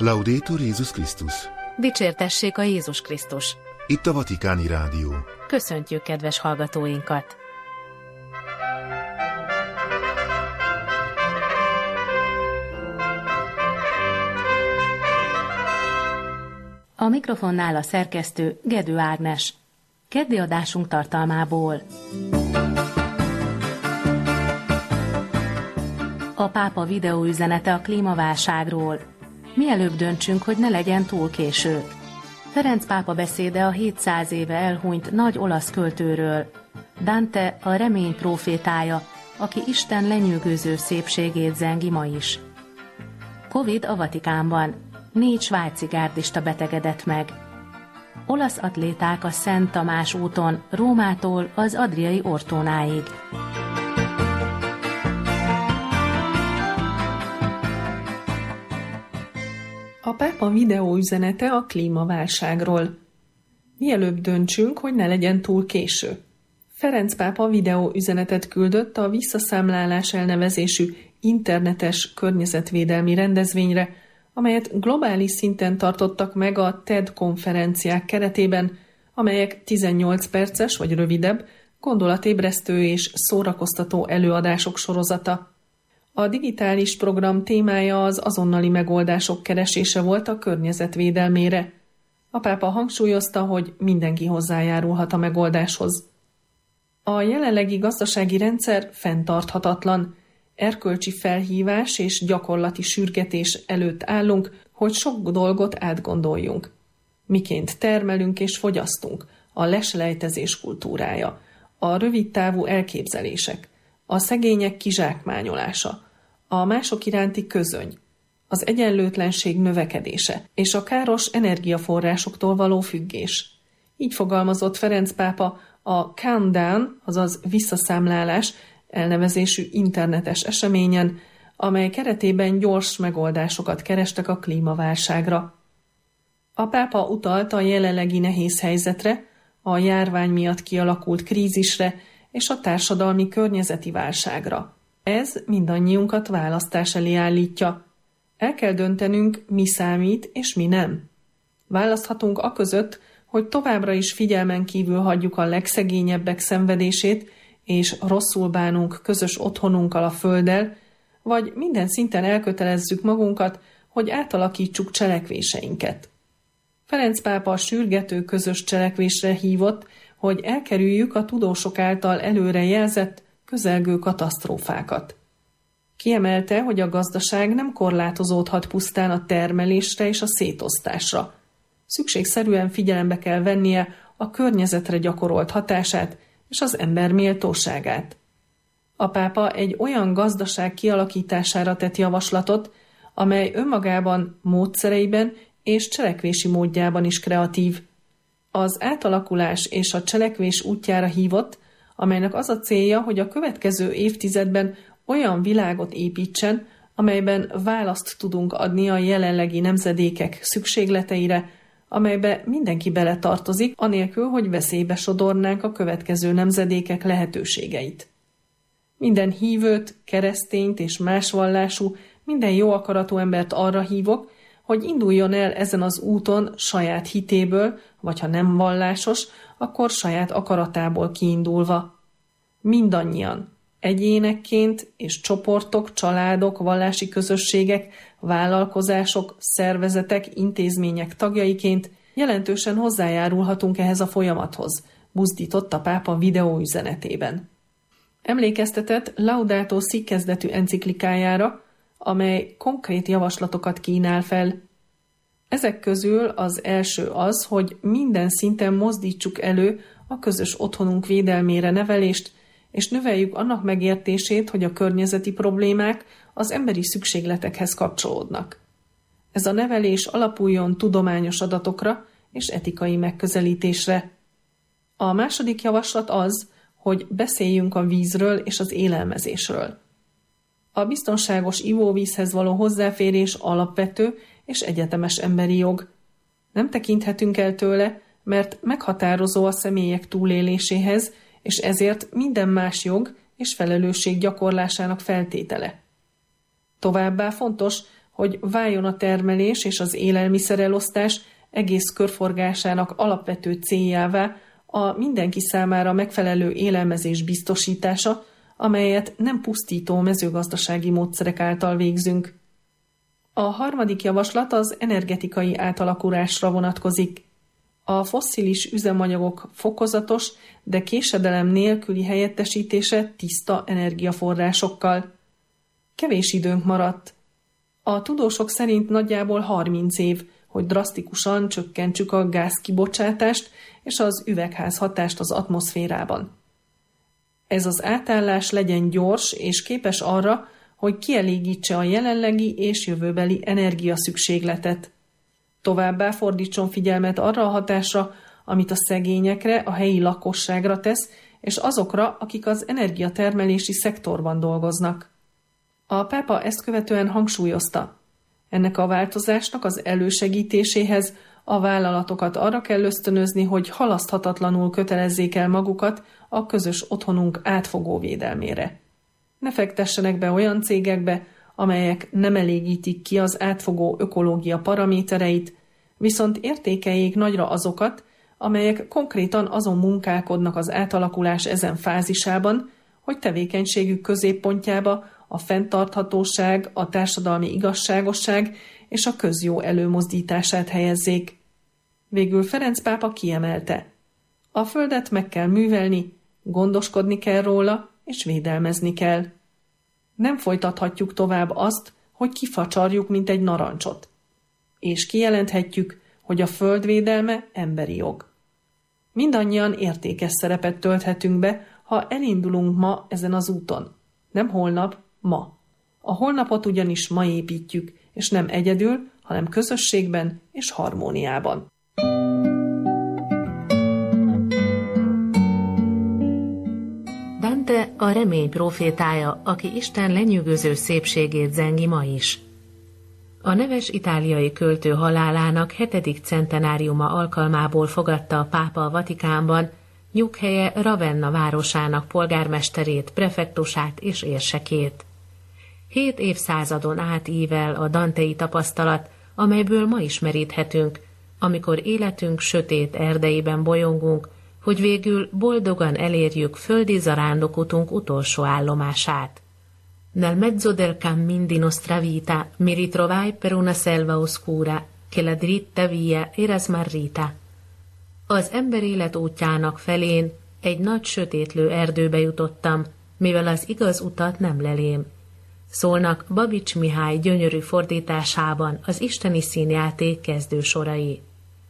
Laudetur Jézus Krisztus. Dicsértessék a Jézus Krisztus. Itt a Vatikáni Rádió. Köszöntjük kedves hallgatóinkat! A mikrofonnál a szerkesztő Gedő Ágnes. Keddi adásunk tartalmából. A pápa videóüzenete a klímaválságról. Mielőbb döntsünk, hogy ne legyen túl késő. Ferenc pápa beszéde a 700 éve elhunyt nagy olasz költőről. Dante a remény prófétája, aki Isten lenyűgöző szépségét zengi ma is. Covid a Vatikánban. 4 svájci gárdista betegedett meg. Olasz atléták a Szent Tamás úton, Rómától az Adriai Ortónáig. A pápa videóüzenete a klímaválságról. Mielőbb döntsünk, hogy ne legyen túl késő. Ferenc pápa videóüzenetet küldött a Visszaszámlálás elnevezésű internetes környezetvédelmi rendezvényre, amelyet globális szinten tartottak meg a TED konferenciák keretében, amelyek 18 perces vagy rövidebb, gondolatébresztő és szórakoztató előadások sorozata. A digitális program témája az azonnali megoldások keresése volt a környezetvédelmére. A pápa hangsúlyozta, hogy mindenki hozzájárulhat a megoldáshoz. A jelenlegi gazdasági rendszer fenntarthatatlan, erkölcsi felhívás és gyakorlati sürgetés előtt állunk, hogy sok dolgot átgondoljunk. Miként termelünk és fogyasztunk, a leselejtezés kultúrája, a rövidtávú elképzelések, a szegények kizsákmányolása, a mások iránti közöny, az egyenlőtlenség növekedése és a káros energiaforrásoktól való függés. Így fogalmazott Ferenc pápa a Countdown, azaz visszaszámlálás elnevezésű internetes eseményen, amely keretében gyors megoldásokat kerestek a klímaválságra. A pápa utalt a jelenlegi nehéz helyzetre, a járvány miatt kialakult krízisre és a társadalmi környezeti válságra. Ez mindannyiunkat választás elé állítja. El kell döntenünk, mi számít és mi nem. Választhatunk aközött, hogy továbbra is figyelmen kívül hagyjuk a legszegényebbek szenvedését, és rosszul bánunk közös otthonunkkal a földdel, vagy minden szinten elkötelezzük magunkat, hogy átalakítsuk cselekvéseinket. Ferenc pápa sürgető közös cselekvésre hívott, hogy elkerüljük a tudósok által előrejelzett, közelgő katasztrófákat. Kiemelte, hogy a gazdaság nem korlátozódhat pusztán a termelésre és a szétosztásra. Szükségszerűen figyelembe kell vennie a környezetre gyakorolt hatását és az ember méltóságát. A pápa egy olyan gazdaság kialakítására tett javaslatot, amely önmagában, módszereiben és cselekvési módjában is kreatív. Az átalakulás és a cselekvés útjára hívott, amelynek az a célja, hogy a következő évtizedben olyan világot építsen, amelyben választ tudunk adni a jelenlegi nemzedékek szükségleteire, amelybe mindenki beletartozik, anélkül, hogy veszélybe sodornánk a következő nemzedékek lehetőségeit. Minden hívőt, keresztényt és más vallású, minden jó akaratú embert arra hívok, hogy induljon el ezen az úton saját hitéből, vagy ha nem vallásos, akkor saját akaratából kiindulva. Mindannyian, egyénekként és csoportok, családok, vallási közösségek, vállalkozások, szervezetek, intézmények tagjaiként jelentősen hozzájárulhatunk ehhez a folyamathoz, buzdított a pápa videóüzenetében. Emlékeztetett Laudato Si kezdetű enciklikájára, amely konkrét javaslatokat kínál fel. Ezek közül az első az, hogy minden szinten mozdítsuk elő a közös otthonunk védelmére nevelést, és növeljük annak megértését, hogy a környezeti problémák az emberi szükségletekhez kapcsolódnak. Ez a nevelés alapuljon tudományos adatokra és etikai megközelítésre. A második javaslat az, hogy beszéljünk a vízről és az élelmezésről. A biztonságos ivóvízhez való hozzáférés alapvető és egyetemes emberi jog. Nem tekinthetünk el tőle, mert meghatározó a személyek túléléséhez, és ezért minden más jog és felelősség gyakorlásának feltétele. Továbbá fontos, hogy váljon a termelés és az élelmiszerelosztás egész körforgásának alapvető céljává a mindenki számára megfelelő élelmezés biztosítása, amelyet nem pusztító mezőgazdasági módszerek által végzünk. A harmadik javaslat az energetikai átalakulásra vonatkozik. A fosszilis üzemanyagok fokozatos, de késedelem nélküli helyettesítése tiszta energiaforrásokkal. Kevés időnk maradt. A tudósok szerint nagyjából 30 év, hogy drasztikusan csökkentsük a gázkibocsátást és az üvegházhatást az atmoszférában. Ez az átállás legyen gyors és képes arra, hogy kielégítse a jelenlegi és jövőbeli energiaszükségletet. Továbbá fordítson figyelmet arra a hatásra, amit a szegényekre, a helyi lakosságra tesz, és azokra, akik az energiatermelési szektorban dolgoznak. A pápa ezt követően hangsúlyozta. Ennek a változásnak az elősegítéséhez a vállalatokat arra kell ösztönözni, hogy halaszthatatlanul kötelezzék el magukat a közös otthonunk átfogó védelmére. Ne fektessenek be olyan cégekbe, amelyek nem elégítik ki az átfogó ökológia paramétereit, viszont értékeljék nagyra azokat, amelyek konkrétan azon munkálkodnak az átalakulás ezen fázisában, hogy tevékenységük középpontjába a fenntarthatóság, a társadalmi igazságosság és a közjó előmozdítását helyezzék. Végül Ferenc pápa kiemelte: a földet meg kell művelni, gondoskodni kell róla, és védelmezni kell. Nem folytathatjuk tovább azt, hogy kifacsarjuk, mint egy narancsot. És kijelenthetjük, hogy a föld védelme emberi jog. Mindannyian értékes szerepet tölthetünk be, ha elindulunk ma ezen az úton. Nem holnap, ma. A holnapot ugyanis ma építjük, és nem egyedül, hanem közösségben és harmóniában. Dante a remény profétája, aki Isten lenyűgöző szépségét zengi ma is. A neves itáliai költő halálának 7. centenáriuma alkalmából fogadta a pápa a Vatikánban nyughelye Ravenna városának polgármesterét, prefektusát és érsekét. 7 évszázadon át ível a dantei tapasztalat, amelyből ma is meríthetünk, amikor életünk sötét erdeiben bolyongunk, hogy végül boldogan elérjük földi zarándokutunk utolsó állomását. Nel mezzo del cammin di nostra vita mi ritrovai per una selva oscura, che la dritta via era smarrita. Az ember élet útjának felén egy nagy sötétlő erdőbe jutottam, mivel az igaz utat nem lelém. Szólnak Babics Mihály gyönyörű fordításában az isteni színjáték kezdősorai.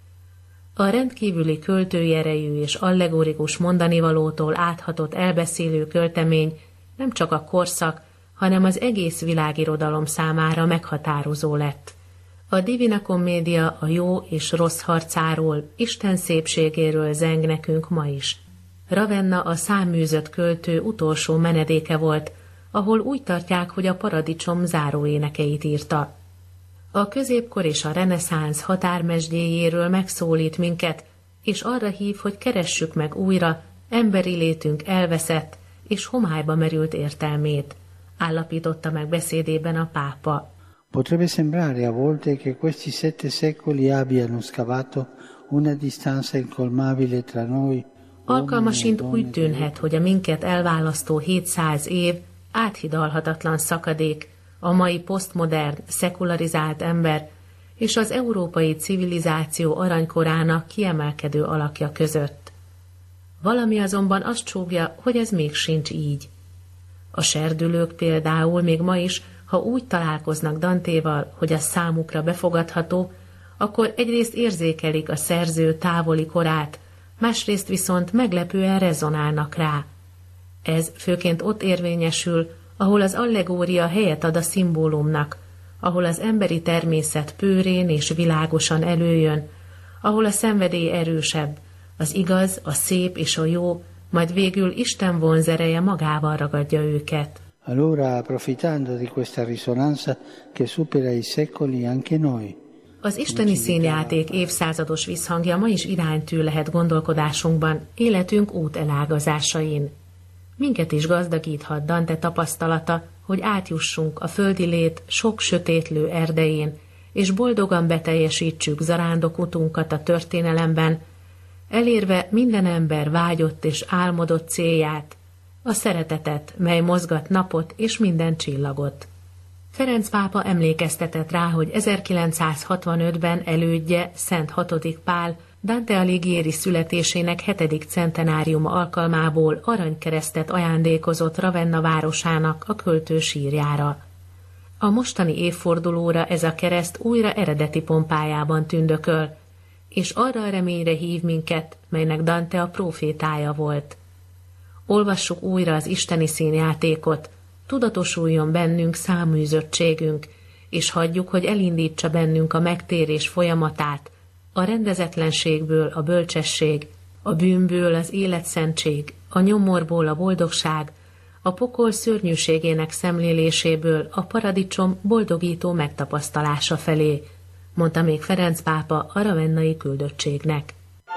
A rendkívüli költői erejű és allegorikus mondanivalótól áthatott elbeszélő költemény nem csak a korszak, hanem az egész világirodalom számára meghatározó lett. A Divina Commedia a jó és rossz harcáról, Isten szépségéről zeng nekünk ma is. Ravenna a száműzött költő utolsó menedéke volt, ahol úgy tartják, hogy a paradicsom záróénekeit írta. A középkor és a reneszánsz határmesdjéjéről megszólít minket, és arra hív, hogy keressük meg újra emberi létünk elveszett és homályba merült értelmét, állapította meg beszédében a pápa. Potrebbe sembrare a volte che questi 7 secoli abbiano scavato una distanza incolmabile tra noi. Alkalmasint úgy tűnhet, hogy a minket elválasztó 700 év áthidalhatatlan szakadék a mai posztmodern, szekularizált ember és az európai civilizáció aranykorának kiemelkedő alakja között. Valami azonban azt súgja, hogy ez még sincs így. A serdülők például még ma is, ha úgy találkoznak Dantéval, hogy az számukra befogadható, akkor egyrészt érzékelik a szerző távoli korát, másrészt viszont meglepően rezonálnak rá. Ez főként ott érvényesül, ahol az allegória helyet ad a szimbólumnak, ahol az emberi természet pőrén és világosan előjön, ahol a szenvedély erősebb, az igaz, a szép és a jó, majd végül Isten vonzereje magával ragadja őket. Allora, approfittando di questa risonanza che supera i secoli anche noi. Az isteni színjáték évszázados visszhangja ma is iránytű lehet gondolkodásunkban, életünk útelágazásain. Minket is gazdagíthat Dante tapasztalata, hogy átjussunk a földi lét sok sötétlő erdején, és boldogan beteljesítsük zarándok utunkat a történelemben, elérve minden ember vágyott és álmodott célját, a szeretetet, mely mozgat napot és minden csillagot. Ferenc pápa emlékeztetett rá, hogy 1965-ben elődje, Szent hatodik Pál Dante Alighieri születésének 7. centenáriuma alkalmából aranykeresztet ajándékozott Ravenna városának a költő sírjára. A mostani évfordulóra ez a kereszt újra eredeti pompájában tündököl, és arra a reményre hív minket, melynek Dante a prófétája volt. Olvassuk újra az isteni színjátékot, tudatosuljon bennünk száműzöttségünk, és hagyjuk, hogy elindítsa bennünk a megtérés folyamatát, a rendezetlenségből a bölcsesség, a bűnből az életszentség, a nyomorból a boldogság, a pokol szörnyűségének szemléléséből a paradicsom boldogító megtapasztalása felé, mondta még Ferenc pápa a ravennai küldöttségnek.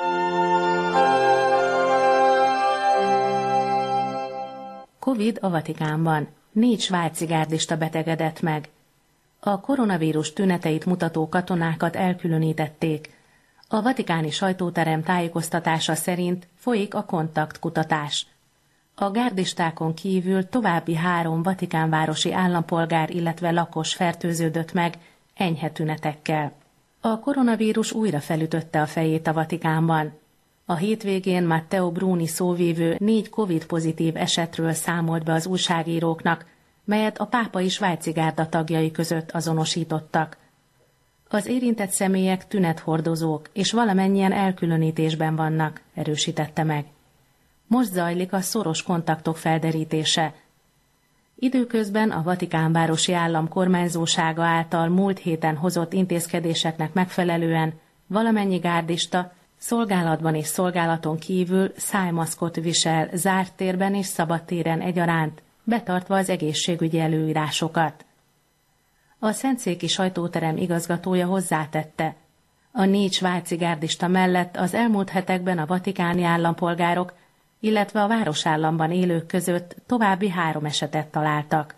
Covid a Vatikánban. 4 svájci gárdista betegedett meg. A koronavírus tüneteit mutató katonákat elkülönítették. A vatikáni sajtóterem tájékoztatása szerint folyik a kontaktkutatás. A gárdistákon kívül további 3 vatikánvárosi állampolgár, illetve lakos fertőződött meg enyhe tünetekkel. A koronavírus újra felütötte a fejét a Vatikánban. A hétvégén Matteo Bruni szóvívő 4 Covid-pozitív esetről számolt be az újságíróknak, melyet a pápai svájci gárda tagjai között azonosítottak. Az érintett személyek tünethordozók, és valamennyien elkülönítésben vannak, erősítette meg. Most zajlik a szoros kontaktok felderítése. Időközben a Vatikánvárosi állam kormányzósága által múlt héten hozott intézkedéseknek megfelelően valamennyi gárdista szolgálatban és szolgálaton kívül szájmaszkot visel zárt térben és szabadtéren egyaránt, betartva az egészségügyi előírásokat. A szentszéki sajtóterem igazgatója hozzátette, a 4 svájci gárdista mellett az elmúlt hetekben a vatikáni állampolgárok, illetve a városállamban élők között további 3 esetet találtak.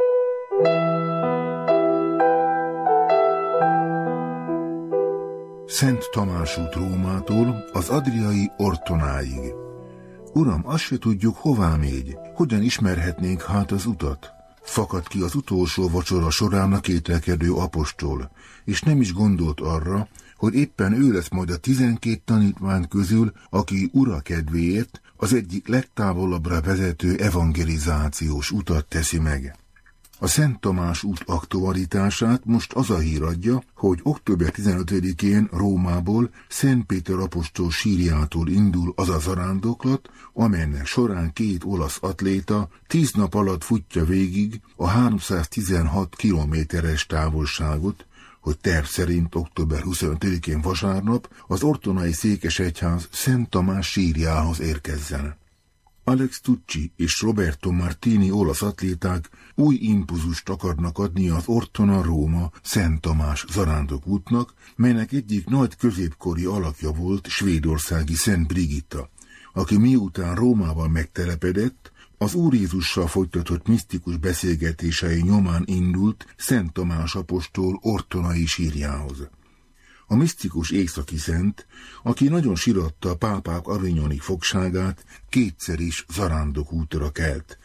Szent Tamás út Rómától az adriai Ortonáig. Uram, azt se tudjuk, hová megy, hogyan ismerhetnénk hát az utat? Fakadt ki az utolsó vacsora során a kételkedő apostol, és nem is gondolt arra, hogy éppen ő lesz majd a 12 tanítvány közül, aki ura kedvéért az egyik legtávolabbra vezető evangelizációs utat teszi meg. A Szent Tamás út aktualitását most az a hír adja, hogy október 15-én Rómából Szent Péter apostol sírjától indul az a zarándoklat, amelynek során 2 olasz atléta 10 nap alatt futja végig a 316 kilométeres távolságot, hogy terv szerint október 25-én vasárnap az ortonai székesegyház Szent Tamás sírjához érkezzen. Alex Tucci és Roberto Martini olasz atléták új impulzust akarnak adni az Ortona-Róma Szent Tamás zarándokútnak, melynek egyik nagy középkori alakja volt svédországi Szent Brigitta, aki miután Rómában megtelepedett, az Úr Jézussal folytatott misztikus beszélgetései nyomán indult Szent Tamás apostol ortonai sírjához. A misztikus északi szent, aki nagyon síratta a pápák avignoni fogságát, 2-szer is zarándokútra kelt,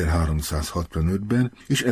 1365-ben és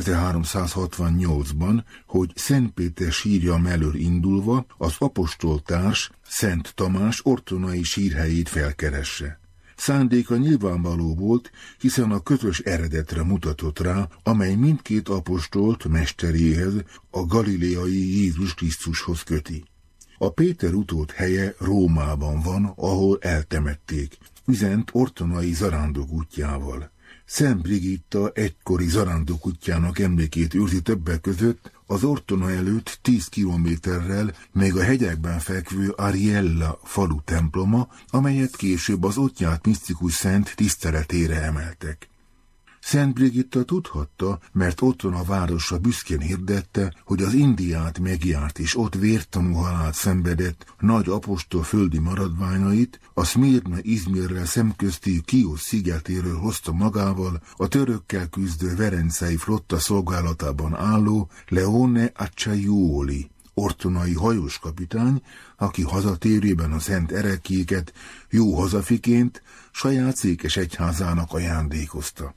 1368-ban, hogy Szent Péter sírja mellől indulva az apostoltárs Szent Tamás ortonai sírhelyét felkeresse. Szándéka nyilvánvaló volt, hiszen a közös eredetre mutatott rá, amely mindkét apostolt mesteréhez, a galileai Jézus Krisztushoz köti. A Péter utód helye Rómában van, ahol eltemették, üzent ortonai zarándokútjával. Szent Brigitta egykori zarándokútjának emlékét őrzi többek között az Ortona előtt 10 kilométerrel még a hegyekben fekvő Ariella falu temploma, amelyet később az ott járt misztikus szent tiszteletére emeltek. Szent Brigitta tudhatta, mert otthon a városra büszkén hirdette, hogy az Indiát megjárt és ott vértanú halált szenvedett nagy apostol földi maradványait, a Szmirna Izmirrel szemközti Kios szigetéről hozta magával a törökkel küzdő verencei flotta szolgálatában álló Leone Acciaiuoli, ortonai hajóskapitány, aki hazatérőben a szent erekkéket jó hazafiként saját székesegyházának ajándékozta.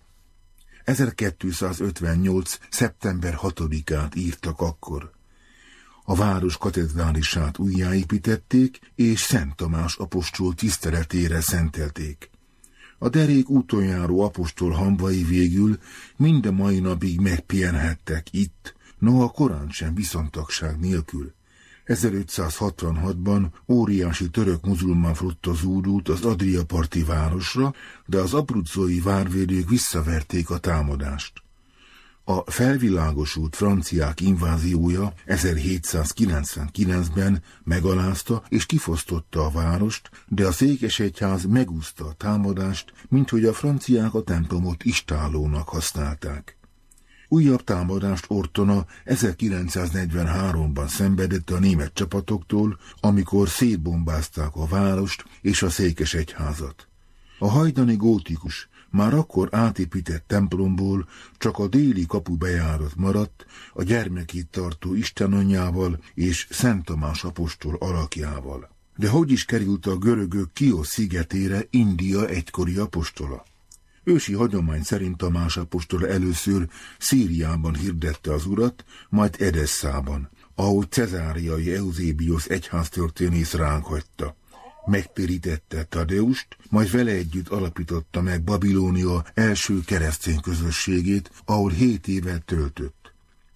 1258. szeptember 6-át írtak akkor. A város katedrálisát újjáépítették, és Szent Tamás apostol tiszteletére szentelték. A derék úton járó apostol hamvai végül mind a mai napig megpihenhettek itt, noha korán sem viszontagság nélkül. 1566-ban óriási török muzulmán flotta zúdult az Adria parti városra, de az abruzzói várvédők visszaverték a támadást. A felvilágosult franciák inváziója 1799-ben megalázta és kifosztotta a várost, de a székesegyház megúszta a támadást, minthogy a franciák a templomot istállónak használták. Újabb támadást Ortona 1943-ban szenvedett a német csapatoktól, amikor szétbombázták a várost és a székesegyházat. A hajdani gótikus, már akkor átépített templomból csak a déli kapubejárat maradt, a gyermekét tartó istenanyjával és Szent Tamás apostol alakjával. De hogy is került a görögök Kios szigetére India egykori apostola? Ősi hagyomány szerint Tamás apostol először Szíriában hirdette az urat, majd Edesszában, ahol cezáriai Eusébiosz egyháztörténész ránk hagyta. Megtérítette Tadeust, majd vele együtt alapította meg Babilónia első keresztény közösségét, ahol 7 évet töltött.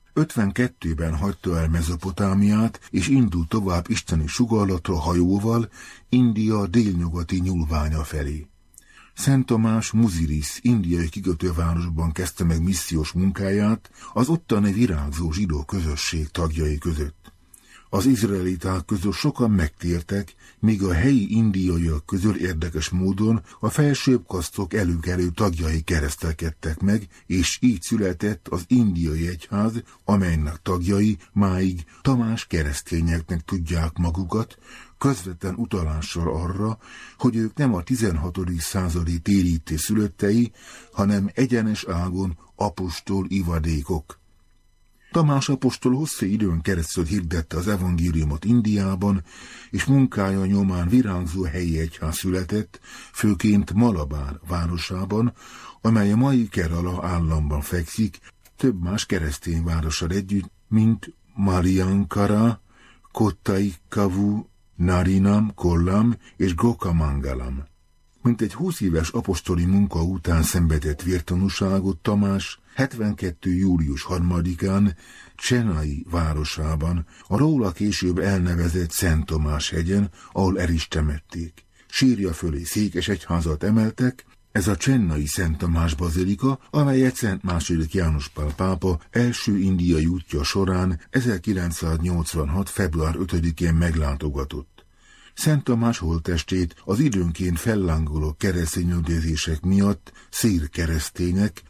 52-ben hagyta el Mezopotámiát, és indult tovább isteni sugallatra hajóval India délnyugati nyúlványa felé. Szent Tamás Muziris indiai kikötővárosban kezdte meg missziós munkáját az ottani virágzó zsidó közösség tagjai között. Az izraeliták közül sokan megtértek, míg a helyi indiaiak közül érdekes módon a felsőbb kasztok előkelő tagjai keresztelkedtek meg, és így született az indiai egyház, amelynek tagjai máig Tamás keresztényeknek tudják magukat, közvetlen utalással arra, hogy ők nem a 16. századi térítés szülöttei, hanem egyenes ágon apostol ivadékok. Tamás apostol hosszú időn keresztül hirdette az evangéliumot Indiában, és munkája nyomán virágzó helyi egyház született, főként Malabar városában, amely a mai Kerala államban fekszik, több más keresztény várossal együtt, mint Mariankara, Kottaikavu, Narinam, Kollam és Gokamangalam. Mintegy 20 éves apostoli munka után szenvedett vértanúságot Tamás 72. július 3-án Chennai városában, a róla később elnevezett Szent Tamás hegyen, ahol el is temették. Sírja fölé székesegyházat emeltek, ez a Chennai Szent Tamás bazilika, amelyet Szent II. János Pál pápa első indiai útja során 1986. február 5-én meglátogatott. Szent Tamás holttestét az időnként fellángoló keresztényüldözések miatt szír keresztények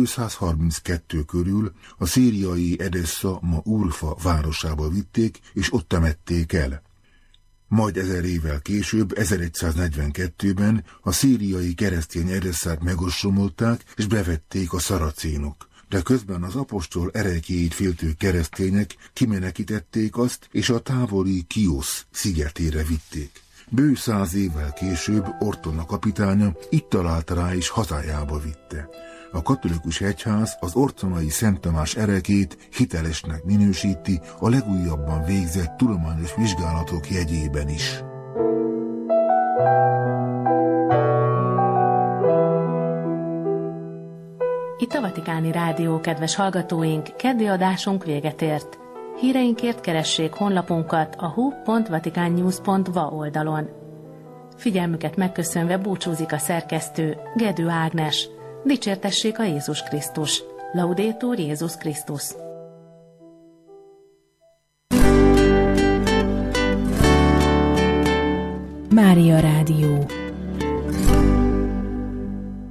232 körül a szíriai Edessa, ma Urfa városába vitték, és ott temették el. Majd 1000 évvel később, 1142-ben a szíriai keresztény Edesszát megostromolták, és bevették a szaracénok. De közben az apostol ereklyéit féltő keresztények kimenekítették azt, és a távoli Kios szigetére vitték. Bő 100 évvel később Ortona kapitánya itt találta rá, és hazájába vitte. A katolikus egyház az ortonai Szent Tamás ereklyét hitelesnek minősíti a legújabban végzett tudományos vizsgálatok jegyében is. Itt a Vatikáni Rádió, kedves hallgatóink, keddi adásunk véget ért. Híreinkért keressék honlapunkat a hu.vaticannews.va oldalon. Figyelmüket megköszönve búcsúzik a szerkesztő, Gedő Ágnes. Dicsértessék a Jézus Krisztus. Laudetur Jézus Krisztus. Mária Rádió.